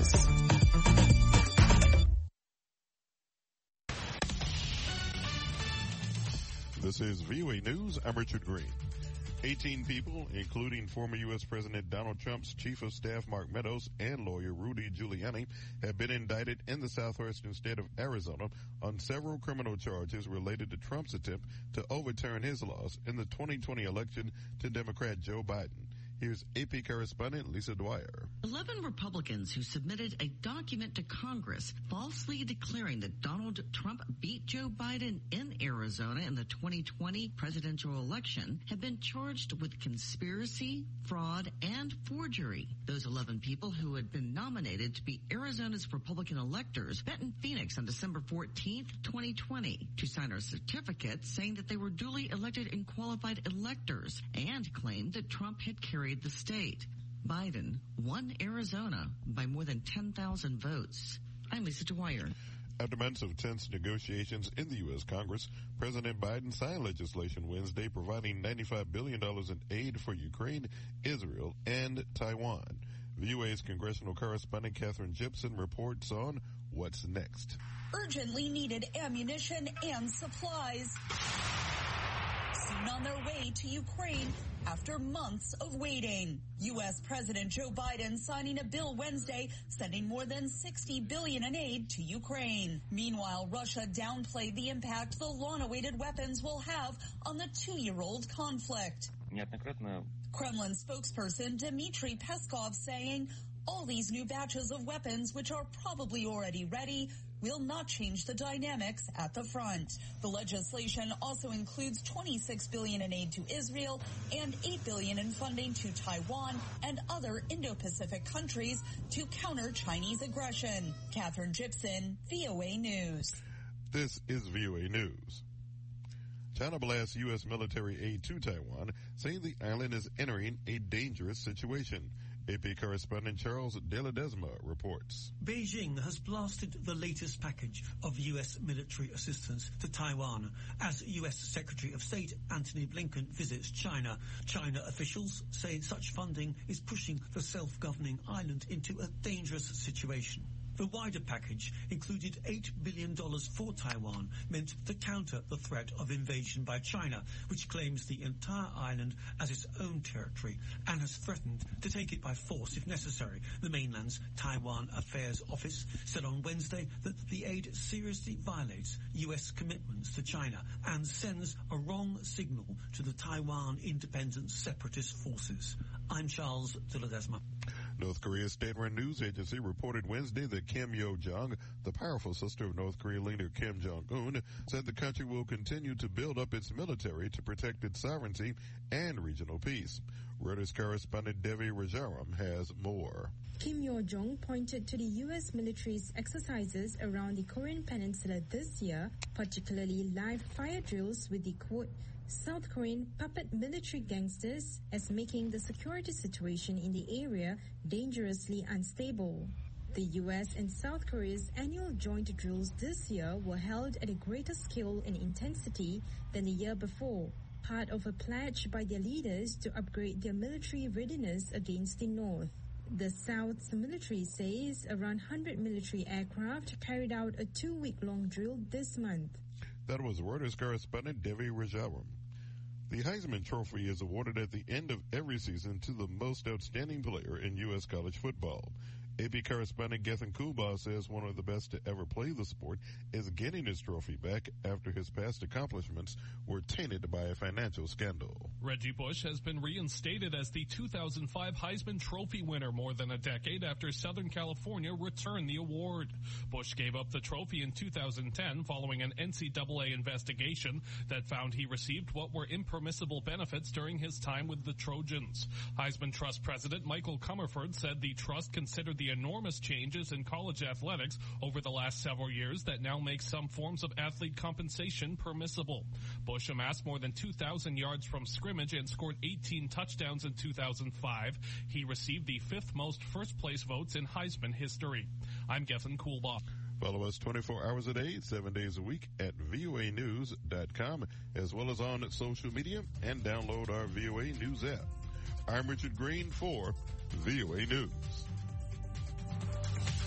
News. This is VOA News. I'm Richard Green. 18 people, including former U.S. President Donald Trump's Chief of Staff Mark Meadows and lawyer Rudy Giuliani, have been indicted in the southwestern state of Arizona on several criminal charges related to Trump's attempt to overturn his loss in the 2020 election to Democrat Joe Biden. Here's AP correspondent Lisa Dwyer. 11 Republicans who submitted a document to Congress falsely declaring that Donald Trump beat Joe Biden in Arizona in the 2020 presidential election have been charged with conspiracy, fraud, and forgery. Those 11 people who had been nominated to be Arizona's Republican electors met in Phoenix on December 14th, 2020 to sign a certificate saying that they were duly elected and qualified electors and claimed that Trump had carried the state. Biden won Arizona by more than 10,000 votes. I'm Lisa Dwyer. After months of tense negotiations in the U.S. Congress, President Biden signed legislation Wednesday providing $95 billion in aid for Ukraine, Israel, and Taiwan. VOA's congressional correspondent Catherine Gibson reports on what's next. Urgently needed ammunition and supplies soon on their way to Ukraine after months of waiting. U.S. President Joe Biden signing a bill Wednesday sending more than $60 billion in aid to Ukraine. Meanwhile, Russia downplayed the impact the long-awaited weapons will have on the two-year-old conflict. Kremlin spokesperson Dmitry Peskov saying all these new batches of weapons, which are probably already ready, will not change the dynamics at the front. The legislation also includes $26 billion in aid to Israel and $8 billion in funding to Taiwan and other Indo-Pacific countries to counter Chinese aggression. Catherine Gibson, VOA News. This is VOA News. China blasts U.S. military aid to Taiwan, saying the island is entering a dangerous situation. AP correspondent Charles De Ledesma reports. Beijing has blasted the latest package of U.S. military assistance to Taiwan as U.S. Secretary of State Antony Blinken visits China. China officials say such funding is pushing the self-governing island into a dangerous situation. The wider package included $8 billion for Taiwan, meant to counter the threat of invasion by China, which claims the entire island as its own territory and has threatened to take it by force if necessary. The mainland's Taiwan Affairs Office said on Wednesday that the aid seriously violates U.S. commitments to China and sends a wrong signal to the Taiwan Independent Separatist Forces. I'm Charles De Ledesma. North Korea's state-run news agency reported Wednesday that Kim Yo-jong, the powerful sister of North Korean leader Kim Jong-un, said the country will continue to build up its military to protect its sovereignty and regional peace. Reuters correspondent Devi Rajaram has more. Kim Yo-jong pointed to the U.S. military's exercises around the Korean peninsula this year, particularly live fire drills with the, quote, South Korean puppet military gangsters, as making the security situation in the area dangerously unstable. The U.S. and South Korea's annual joint drills this year were held at a greater scale and intensity than the year before, part of a pledge by their leaders to upgrade their military readiness against the North. The South's military says around 100 military aircraft carried out a 2-week-long drill this month. That was Reuters correspondent Devi Rajaram. The Heisman Trophy is awarded at the end of every season to the most outstanding player in U.S. college football. AP correspondent Gethin Kulba says one of the best to ever play the sport is getting his trophy back after his past accomplishments were tainted by a financial scandal. Reggie Bush has been reinstated as the 2005 Heisman Trophy winner more than a decade after Southern California returned the award. Bush gave up the trophy in 2010 following an NCAA investigation that found he received what were impermissible benefits during his time with the Trojans. Heisman Trust President Michael Comerford said the trust considered the enormous changes in college athletics over the last several years that now make some forms of athlete compensation permissible. Bush amassed more than 2,000 yards from scrimmage and scored 18 touchdowns in 2005. He received the 5th most first-place votes in Heisman history. I'm Gethin Kulba. Follow us 24 hours a day, 7 days a week at voanews.com, as well as on social media, and download our VOA News app. I'm Richard Green for VOA News.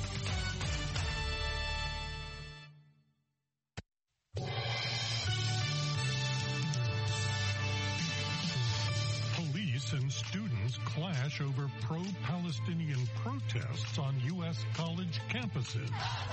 clash over pro-Palestinian protests on U.S. college campuses.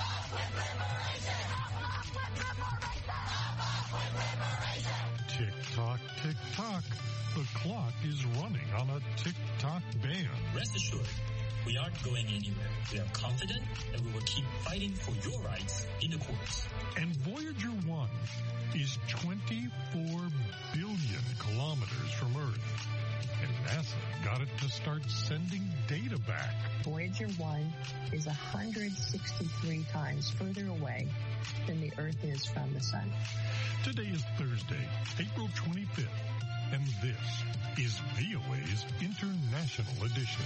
Tick-tock, tick-tock. The clock is running on a tick-tock ban. Rest assured, we aren't going anywhere. We are confident that we will keep fighting for your rights in the courts. And Voyager 1 is 24 billion kilometers from Earth. And NASA got it to start sending data back. Voyager 1 is 163 times further away than the Earth is from the Sun. Today is Thursday, April 25th, and this is VOA's International Edition.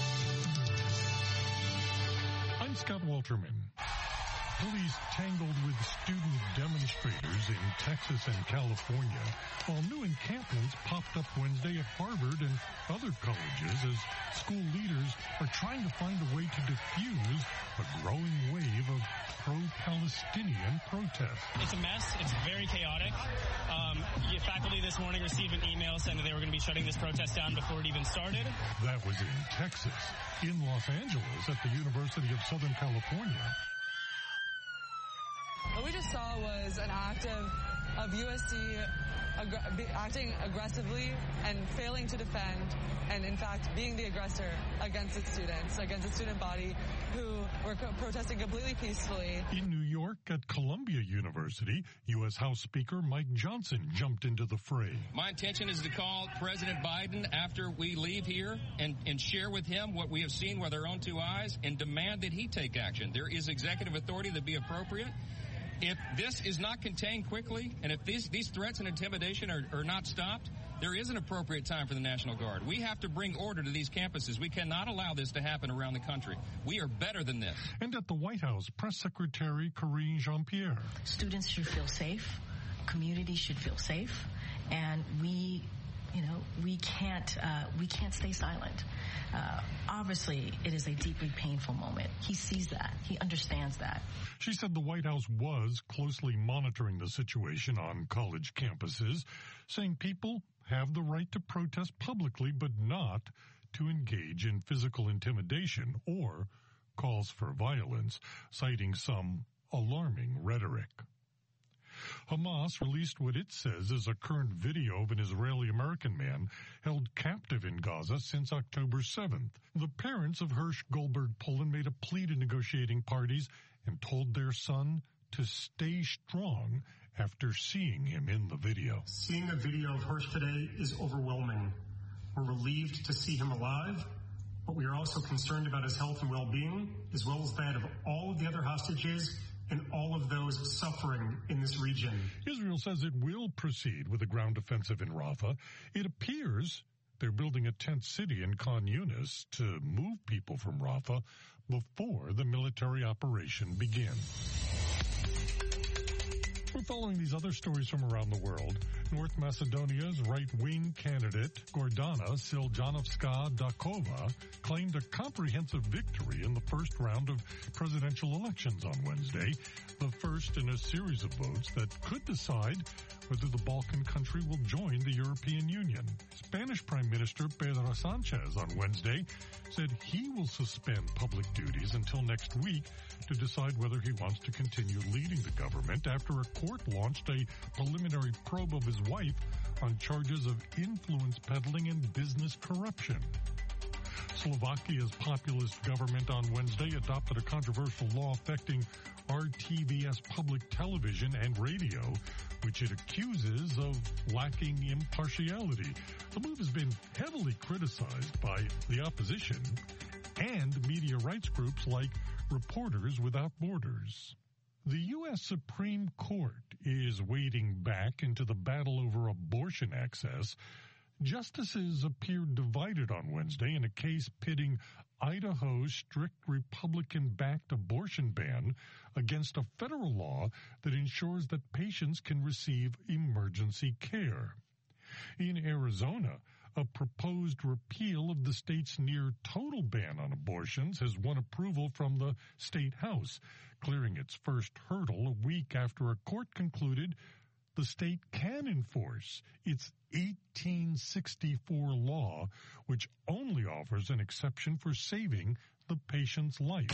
I'm Scott Walterman. Police tangled with student demonstrators in Texas and California, while new encampments popped up Wednesday at Harvard and other colleges as school leaders are trying to find a way to diffuse a growing wave of pro-Palestinian protests. It's a mess. It's very chaotic. Faculty this morning received an email saying that they were going to be shutting this protest down before it even started. That was in Texas. In Los Angeles at the University of Southern California, what we just saw was an act of USC acting aggressively and failing to defend, and in fact being the aggressor against its students, against the student body who were protesting completely peacefully. In New York at Columbia University, U.S. House Speaker Mike Johnson jumped into the fray. My intention is to call President Biden after we leave here and share with him what we have seen with our own two eyes and demand that he take action. There is executive authority that be appropriate. If this is not contained quickly, and if these threats and intimidation are not stopped, there is an appropriate time for the National Guard. We have to bring order to these campuses. We cannot allow this to happen around the country. We are better than this. And at the White House, Press Secretary Karine Jean-Pierre. Students should feel safe. Communities should feel safe. And we can't stay silent. Obviously, it is a deeply painful moment. He sees that. He understands that. She said the White House was closely monitoring the situation on college campuses, saying people have the right to protest publicly, but not to engage in physical intimidation or calls for violence, citing some alarming rhetoric. Hamas released what it says is a current video of an Israeli-American man held captive in Gaza since October 7th. The parents of Hirsch Goldberg Poland made a plea to negotiating parties and told their son to stay strong after seeing him in the video. Seeing a video of Hirsch today is overwhelming. We're relieved to see him alive, but we are also concerned about his health and well-being, as well as that of all of the other hostages and all of those suffering in this region. Israel says it will proceed with a ground offensive in Rafah. It appears they're building a tent city in Khan Yunis to move people from Rafah before the military operation begins. We're following these other stories from around the world. North Macedonia's right-wing candidate, Gordana Siljanovska-Dakova, claimed a comprehensive victory in the first round of presidential elections on Wednesday, the first in a series of votes that could decide whether the Balkan country will join the European Union. Spanish Prime Minister Pedro Sanchez on Wednesday said he will suspend public duties until next week to decide whether he wants to continue leading the government after a court launched a preliminary probe of his wife on charges of influence peddling and business corruption. Slovakia's populist government on Wednesday adopted a controversial law affecting RTVS public television and radio, which it accuses of lacking impartiality. The move has been heavily criticized by the opposition and media rights groups like Reporters Without Borders. The U.S. Supreme Court is wading back into the battle over abortion access. Justices appeared divided on Wednesday in a case pitting Idaho's strict Republican-backed abortion ban against a federal law that ensures that patients can receive emergency care. In Arizona, a proposed repeal of the state's near-total ban on abortions has won approval from the state house, clearing its first hurdle a week after a court concluded the state can enforce its 1864 law, which only offers an exception for saving the patient's life.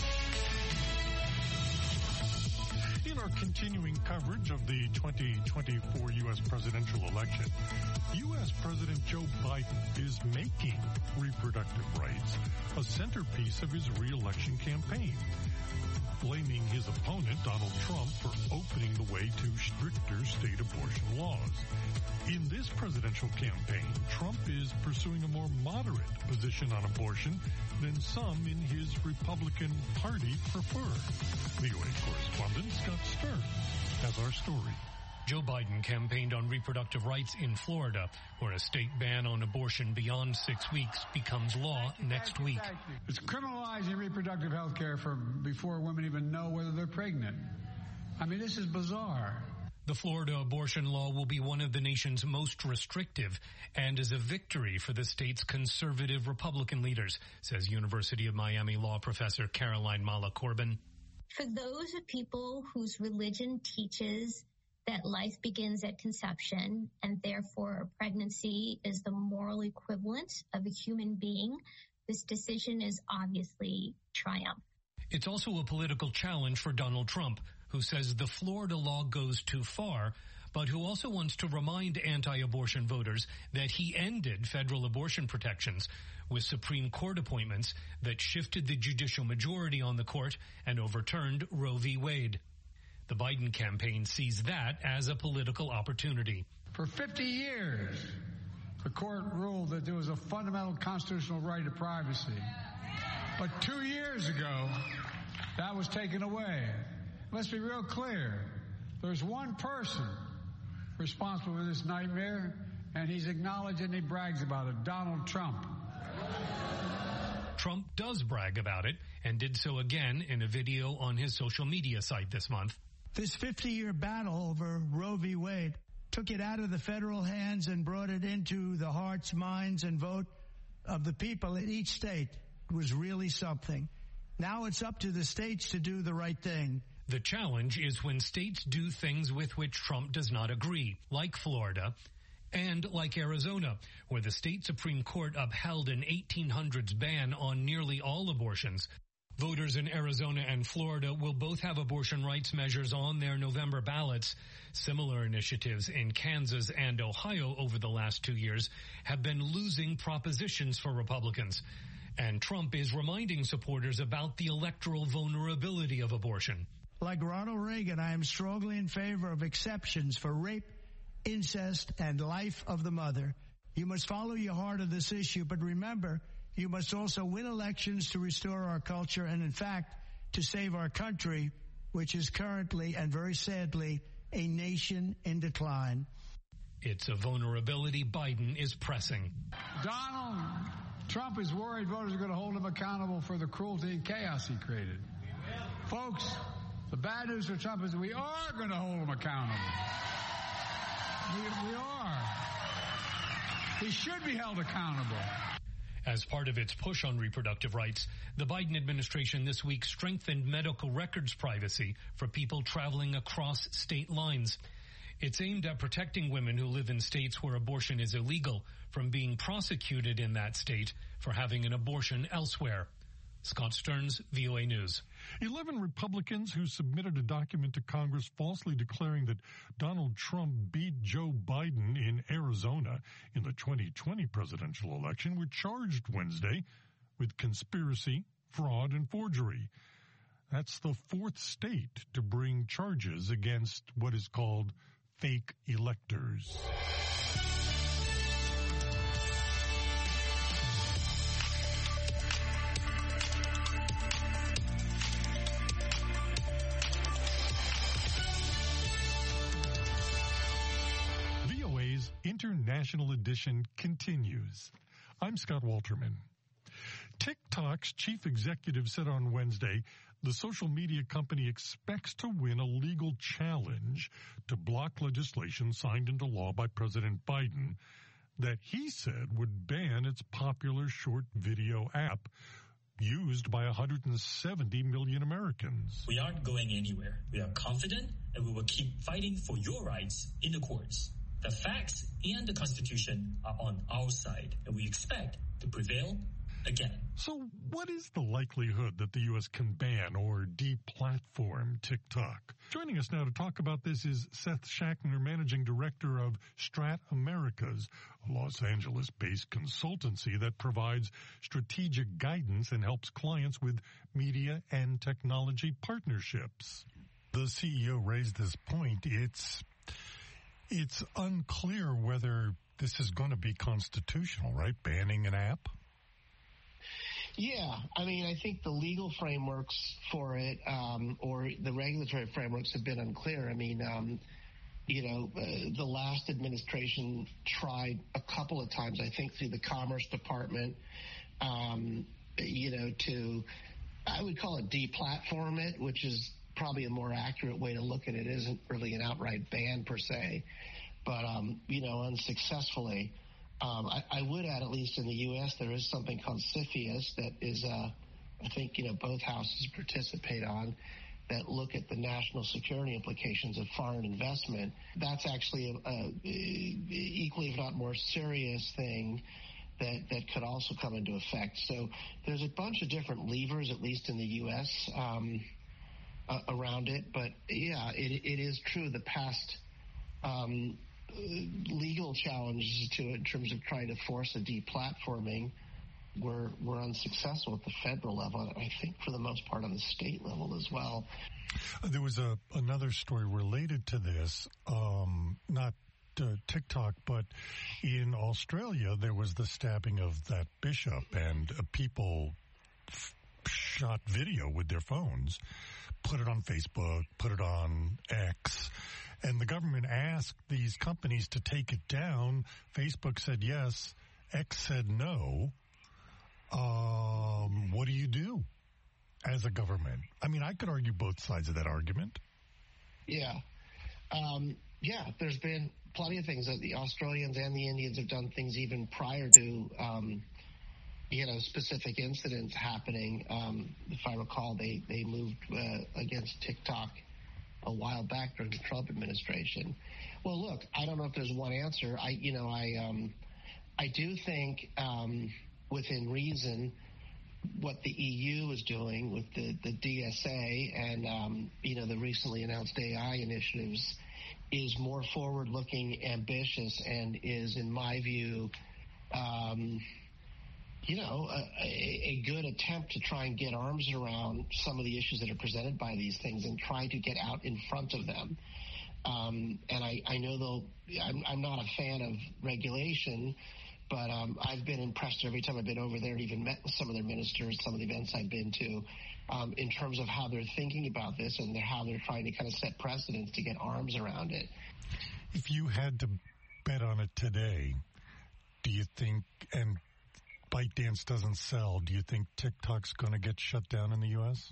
In our continuing coverage of the 2024 U.S. presidential election, U.S. President Joe Biden is making reproductive rights a centerpiece of his re-election campaign, blaming his opponent, Donald Trump, for opening the way to stricter state abortion laws. In this presidential campaign, Trump is pursuing a more moderate position on abortion than some in his Republican Party prefer. VOA correspondent Scott Stern has our story. Joe Biden campaigned on reproductive rights in Florida, where a state ban on abortion beyond 6 weeks becomes law next week. It's criminalizing reproductive health care for before women even know whether they're pregnant. I mean, this is bizarre. The Florida abortion law will be one of the nation's most restrictive and is a victory for the state's conservative Republican leaders, says University of Miami law professor Caroline Mala Corbin. For those people whose religion teaches that life begins at conception and therefore pregnancy is the moral equivalent of a human being, this decision is obviously triumph. It's also a political challenge for Donald Trump, who says the Florida law goes too far, but who also wants to remind anti-abortion voters that he ended federal abortion protections with Supreme Court appointments that shifted the judicial majority on the court and overturned Roe v. Wade. The Biden campaign sees that as a political opportunity. For 50 years, the court ruled that there was a fundamental constitutional right to privacy. But 2 years ago, that was taken away. Let's be real clear. There's one person responsible for this nightmare, and he's acknowledged and he brags about it, Donald Trump. Trump does brag about it and did so again in a video on his social media site this month. This 50-year battle over Roe v. Wade took it out of the federal hands and brought it into the hearts, minds, and vote of the people in each state. It was really something. Now it's up to the states to do the right thing. The challenge is when states do things with which Trump does not agree, like Florida, and like Arizona, where the state Supreme Court upheld an 1800s ban on nearly all abortions. Voters in Arizona and Florida will both have abortion rights measures on their November ballots. Similar initiatives in Kansas and Ohio over the last 2 years have been losing propositions for Republicans. And Trump is reminding supporters about the electoral vulnerability of abortion. Like Ronald Reagan, I am strongly in favor of exceptions for rape, incest, and life of the mother. You must follow your heart on this issue, but remember, you must also win elections to restore our culture and, in fact, to save our country, which is currently and very sadly a nation in decline. It's a vulnerability Biden is pressing. Donald Trump is worried voters are going to hold him accountable for the cruelty and chaos he created. Folks, the bad news for Trump is we are going to hold him accountable. We are. He should be held accountable. As part of its push on reproductive rights, the Biden administration this week strengthened medical records privacy for people traveling across state lines. It's aimed at protecting women who live in states where abortion is illegal from being prosecuted in that state for having an abortion elsewhere. Scott Stearns, VOA News. 11 Republicans who submitted a document to Congress falsely declaring that Donald Trump beat Joe Biden in Arizona in the 2020 presidential election were charged Wednesday with conspiracy, fraud, and forgery. That's the fourth state to bring charges against what is called fake electors. International edition continues. I'm Scott Walterman. TikTok's chief executive said on Wednesday the social media company expects to win a legal challenge to block legislation signed into law by President Biden that he said would ban its popular short video app, used by 170 million Americans. We aren't going anywhere. We are confident and we will keep fighting for your rights in the courts. The facts and the Constitution are on our side, and we expect to prevail again. So what is the likelihood that the U.S. can ban or deplatform TikTok? Joining us now to talk about this is Seth Schachner, Managing Director of Strat Americas, a Los Angeles-based consultancy that provides strategic guidance and helps clients with media and technology partnerships. The CEO raised this point. It's unclear whether this is going to be constitutional, right? Banning an app? Yeah, I mean, I think the legal frameworks for it, or the regulatory frameworks have been unclear. I mean, the last administration tried a couple of times, I think through the Commerce Department, to, I would call it deplatform it, which is probably a more accurate way to look at it. It isn't really an outright ban per se, but, unsuccessfully. I would add, at least in the U.S., there is something called CFIUS that is, I think, both houses participate on, that look at the national security implications of foreign investment. That's actually a equally, if not more serious thing that could also come into effect. So there's a bunch of different levers, at least in the U.S., around it. But, yeah, it is true the past legal challenges to it in terms of trying to force a deplatforming were unsuccessful at the federal level, and I think for the most part on the state level as well. There was another story related to this, not TikTok, but in Australia there was the stabbing of that bishop, and people shot video with their phones, put it on Facebook, put it on X, and the government asked these companies to take it down. Facebook said yes. X said no. What do you do as a government? I mean, I could argue both sides of that argument. Yeah. There's been plenty of things that the Australians and the Indians have done things even prior to, specific incidents happening. If I recall, they moved against TikTok a while back during the Trump administration. Well, look, I don't know if there's one answer. I do think within reason what the EU is doing with the DSA and, the recently announced AI initiatives is more forward-looking, ambitious, and is, in my view, a good attempt to try and get arms around some of the issues that are presented by these things and try to get out in front of them. And I know I'm not a fan of regulation, but I've been impressed every time I've been over there and even met with some of their ministers, some of the events I've been to, in terms of how they're thinking about this and how they're trying to kind of set precedents to get arms around it. If you had to bet on it today, do you think, and ByteDance doesn't sell, do you think TikTok's going to get shut down in the U.S.?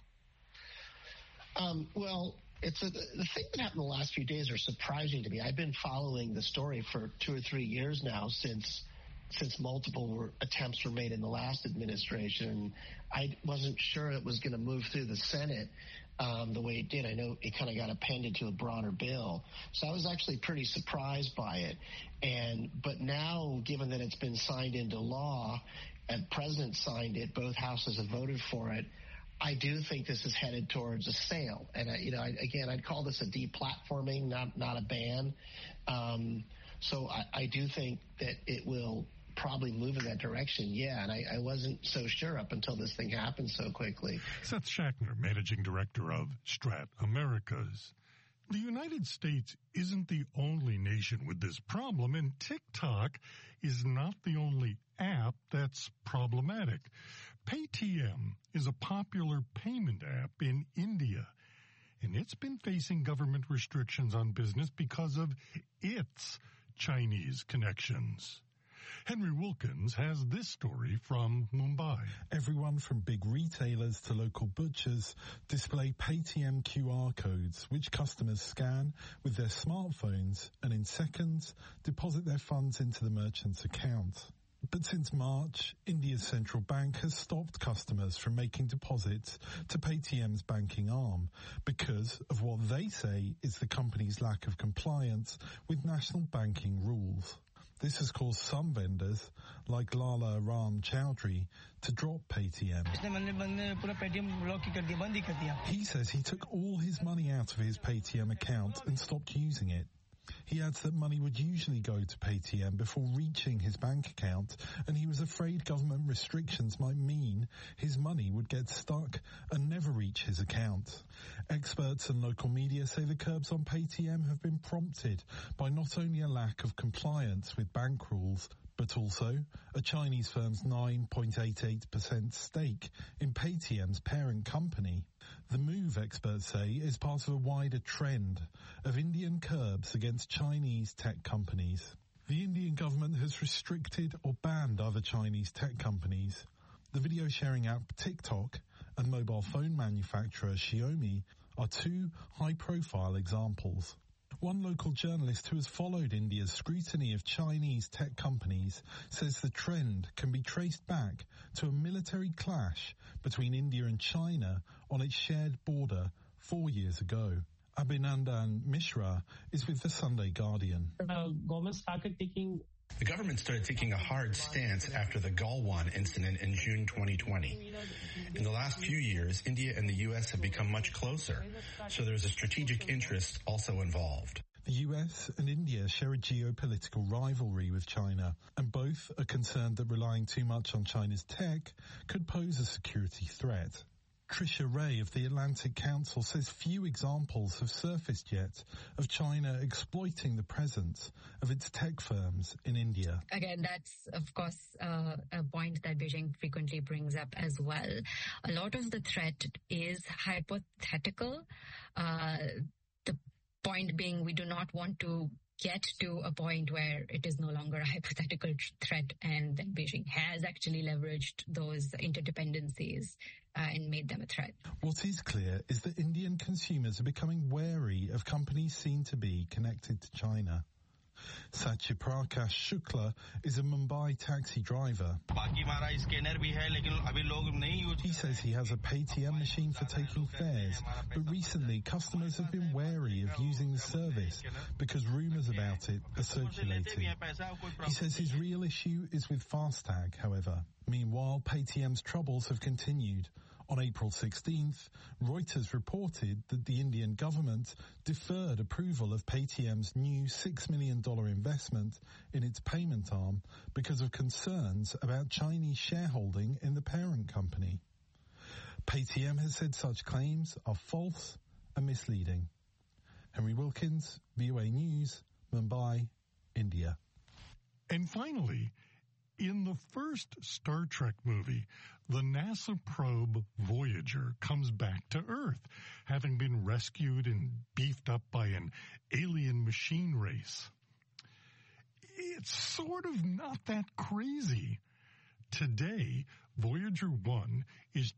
Well, the thing that happened the last few days are surprising to me. I've been following the story for 2 or 3 years now since multiple attempts were made in the last administration. I wasn't sure it was going to move through the Senate the way it did. I know it kind of got appended to a broader bill. So I was actually pretty surprised by it. But now, given that it's been signed into law and the president signed it, both houses have voted for it, I do think this is headed towards a sale. And, I'd call this a deplatforming, not a ban. So I do think that it will probably move in that direction, and I wasn't so sure up until this thing happened so quickly. Seth Schachner, Managing Director of Strat Americas. The United States isn't the only nation with this problem, and TikTok is not the only app that's problematic. Paytm is a popular payment app in India, and it's been facing government restrictions on business because of its Chinese connections. Henry Wilkins has this story from Mumbai. Everyone from big retailers to local butchers display Paytm QR codes, which customers scan with their smartphones and in seconds deposit their funds into the merchant's account. But since March, India's central bank has stopped customers from making deposits to Paytm's banking arm because of what they say is the company's lack of compliance with national banking rules. This has caused some vendors, like Lala Ram Chowdhury, to drop Paytm. He says he took all his money out of his Paytm account and stopped using it. He adds that money would usually go to Paytm before reaching his bank account, and he was afraid government restrictions might mean his money would get stuck and never reach his account. Experts and local media say the curbs on Paytm have been prompted by not only a lack of compliance with bank rules, but also a Chinese firm's 9.88% stake in Paytm's parent company. The move, experts say, is part of a wider trend of Indian curbs against Chinese tech companies. The Indian government has restricted or banned other Chinese tech companies. The video sharing app TikTok and mobile phone manufacturer Xiaomi are two high-profile examples. One local journalist who has followed India's scrutiny of Chinese tech companies says the trend can be traced back to a military clash between India and China on its shared border 4 years ago. Abhinandan Mishra is with the Sunday Guardian. The government started taking a hard stance after the Galwan incident in June 2020. In the last few years, India and the U.S. have become much closer, so there's a strategic interest also involved. The US and India share a geopolitical rivalry with China, and both are concerned that relying too much on China's tech could pose a security threat. Trisha Ray of the Atlantic Council says few examples have surfaced yet of China exploiting the presence of its tech firms in India. Again, that's, of course, a point that Beijing frequently brings up as well. A lot of the threat is hypothetical. The point being, we do not want to get to a point where it is no longer a hypothetical threat, and then Beijing has actually leveraged those interdependencies and made them a threat. What is clear is that Indian consumers are becoming wary of companies seen to be connected to China. Satyaprakash Shukla is a Mumbai taxi driver. He says he has a Paytm machine for taking fares, but recently customers have been wary of using the service because rumours about it are circulating. He says his real issue is with FASTag, however. Meanwhile, Paytm's troubles have continued. On April 16th, Reuters reported that the Indian government deferred approval of Paytm's new $6 million investment in its payment arm because of concerns about Chinese shareholding in the parent company. Paytm has said such claims are false and misleading. Henry Wilkins, VOA News, Mumbai, India. And finally, in the first Star Trek movie, the NASA probe Voyager comes back to Earth, having been rescued and beefed up by an alien machine race. It's sort of not that crazy. Today, Voyager 1 is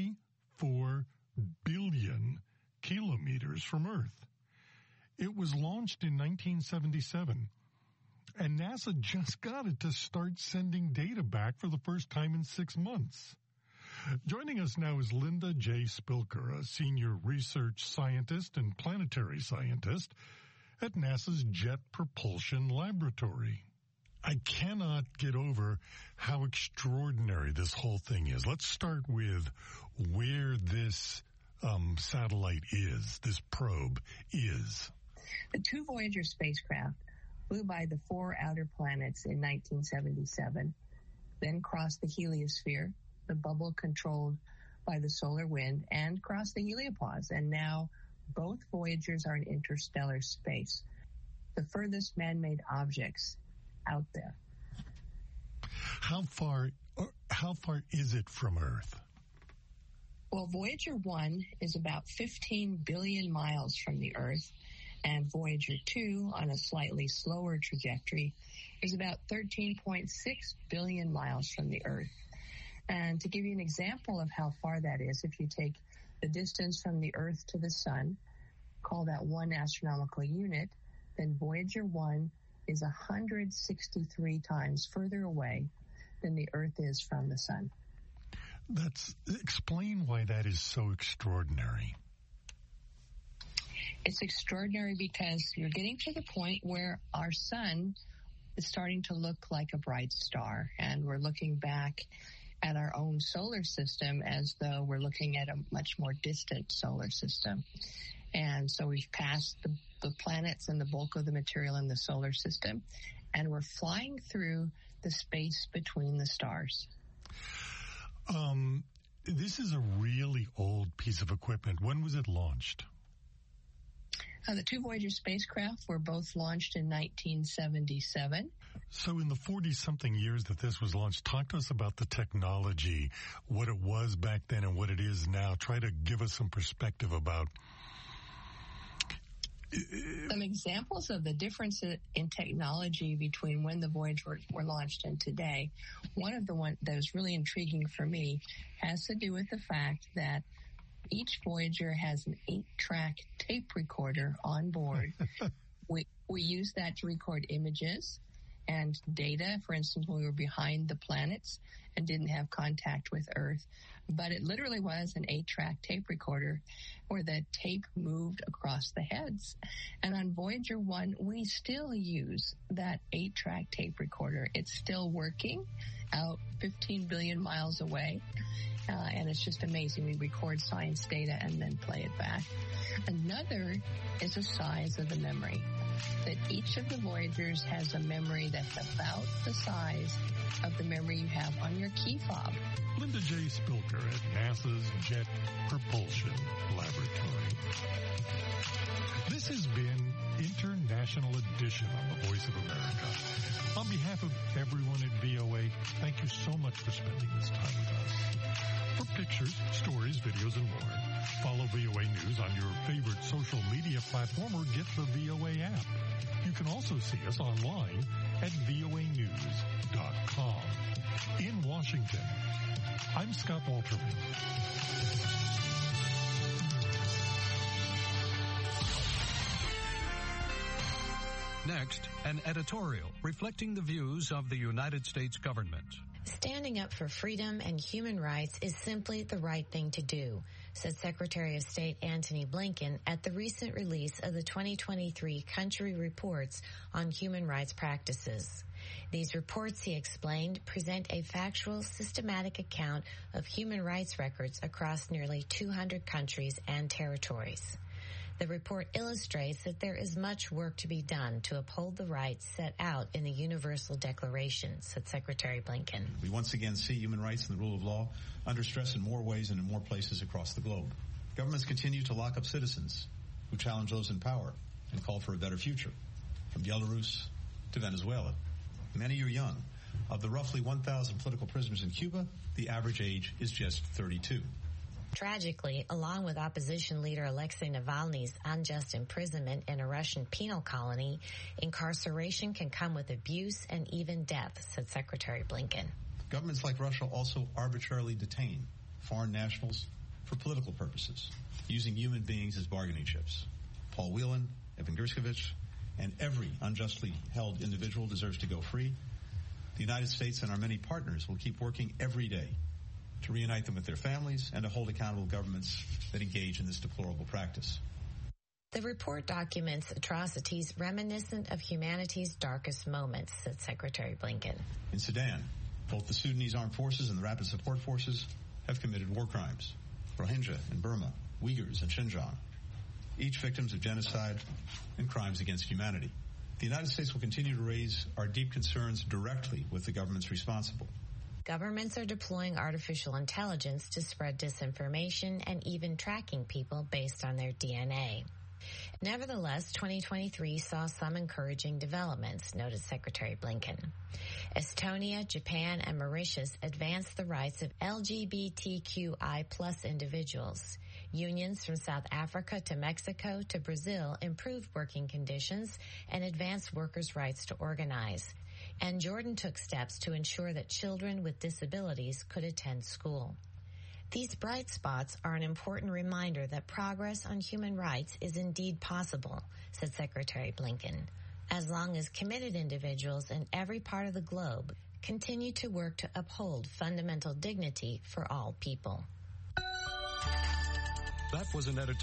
24 billion kilometers from Earth. It was launched in 1977. And NASA just got it to start sending data back for the first time in 6 months. Joining us now is Linda J. Spilker, a senior research scientist and planetary scientist at NASA's Jet Propulsion Laboratory. I cannot get over how extraordinary this whole thing is. Let's start with where this satellite is, this probe is. The two Voyager spacecraft flew by the 4 outer planets in 1977, then crossed the heliosphere, the bubble controlled by the solar wind, and crossed the heliopause. And now both Voyagers are in interstellar space, the furthest man-made objects out there. How far is it from Earth? Well, Voyager 1 is about 15 billion miles from the Earth, and Voyager 2, on a slightly slower trajectory, is about 13.6 billion miles from the Earth. And to give you an example of how far that is, if you take the distance from the Earth to the Sun, call that 1 astronomical unit, then Voyager 1 is 163 times further away than the Earth is from the sun. Explain why that is so extraordinary. It's extraordinary because you're getting to the point where our sun is starting to look like a bright star, and we're looking back at our own solar system as though we're looking at a much more distant solar system. And so we've passed the planets and the bulk of the material in the solar system, and we're flying through the space between the stars. This is a really old piece of equipment. When was it launched? The two Voyager spacecraft were both launched in 1977. So in the 40-something years that this was launched, talk to us about the technology, what it was back then and what it is now. Try to give us some perspective about... Some examples of the difference in technology between when the Voyager were launched and today. One of the ones that was really intriguing for me has to do with the fact that each Voyager has an 8-track tape recorder on board. We use that to record images and data, for instance, when we were behind the planets and didn't have contact with Earth. But it literally was an 8-track tape recorder where the tape moved across the heads. And on Voyager 1, we still use that 8-track tape recorder. It's still working out 15 billion miles away. And it's just amazing. We record science data and then play it back. Another is the size of the memory. That each of the Voyagers has a memory that's about the size of the memory you have on your key fob. Linda J. Spilker at NASA's Jet Propulsion Laboratory. This has been International Edition on the Voice of America. On behalf of everyone at VOA, thank you so much for spending this time with us. For pictures, stories, videos, and more, follow VOA News on your favorite social media platform or get the VOA app. You can also see us online at voanews.com. In Washington, I'm Scott Walterman. Next, an editorial reflecting the views of the United States government. Standing up for freedom and human rights is simply the right thing to do, said Secretary of State Antony Blinken at the recent release of the 2023 country reports on human rights practices. These reports, he explained, present a factual, systematic account of human rights records across nearly 200 countries and territories. The report illustrates that there is much work to be done to uphold the rights set out in the Universal Declaration, said Secretary Blinken. We once again see human rights and the rule of law under stress in more ways and in more places across the globe. Governments continue to lock up citizens who challenge those in power and call for a better future, from Belarus to Venezuela. Many are young. Of the roughly 1,000 political prisoners in Cuba, the average age is just 32. Tragically, along with opposition leader Alexei Navalny's unjust imprisonment in a Russian penal colony, incarceration can come with abuse and even death, said Secretary Blinken. Governments like Russia also arbitrarily detain foreign nationals for political purposes, using human beings as bargaining chips. Paul Whelan, Evan Gershkovich, and every unjustly held individual deserves to go free. The United States and our many partners will keep working every day to reunite them with their families and to hold accountable governments that engage in this deplorable practice. The report documents atrocities reminiscent of humanity's darkest moments, said Secretary Blinken. In Sudan, both the Sudanese Armed Forces and the Rapid Support Forces have committed war crimes. Rohingya in Burma, Uyghurs in Xinjiang, each victims of genocide and crimes against humanity. The United States will continue to raise our deep concerns directly with the governments responsible. Governments are deploying artificial intelligence to spread disinformation and even tracking people based on their DNA. Nevertheless, 2023 saw some encouraging developments, noted Secretary Blinken. Estonia, Japan, and Mauritius advanced the rights of LGBTQI+ individuals. Unions from South Africa to Mexico to Brazil improved working conditions and advanced workers' rights to organize. And Jordan took steps to ensure that children with disabilities could attend school. These bright spots are an important reminder that progress on human rights is indeed possible, said Secretary Blinken, as long as committed individuals in every part of the globe continue to work to uphold fundamental dignity for all people. That was an editorial.